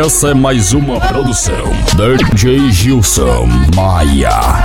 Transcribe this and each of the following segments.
Essa é mais uma produção DJ Gilson Maia.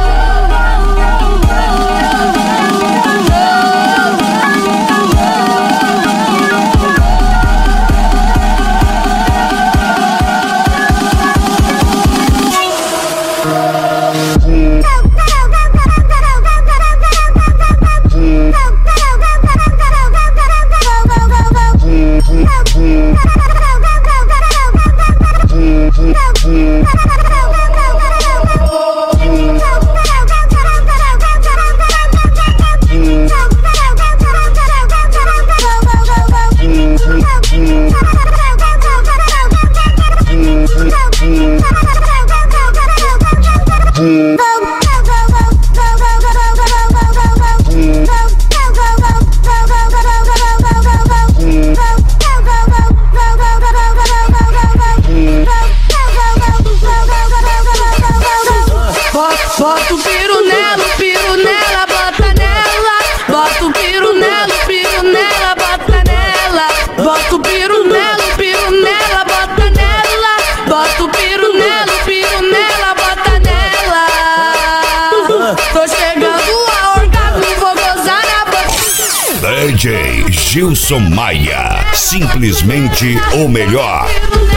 Bota o piru nela, bota nela. Bota o piru nela, bota nela. Bota o piru nela, bota nela. Bota o piru nela, bota nela. Tô chegando a orgasmo, vou gozar na boca. DJ Gilson Maia, simplesmente o melhor.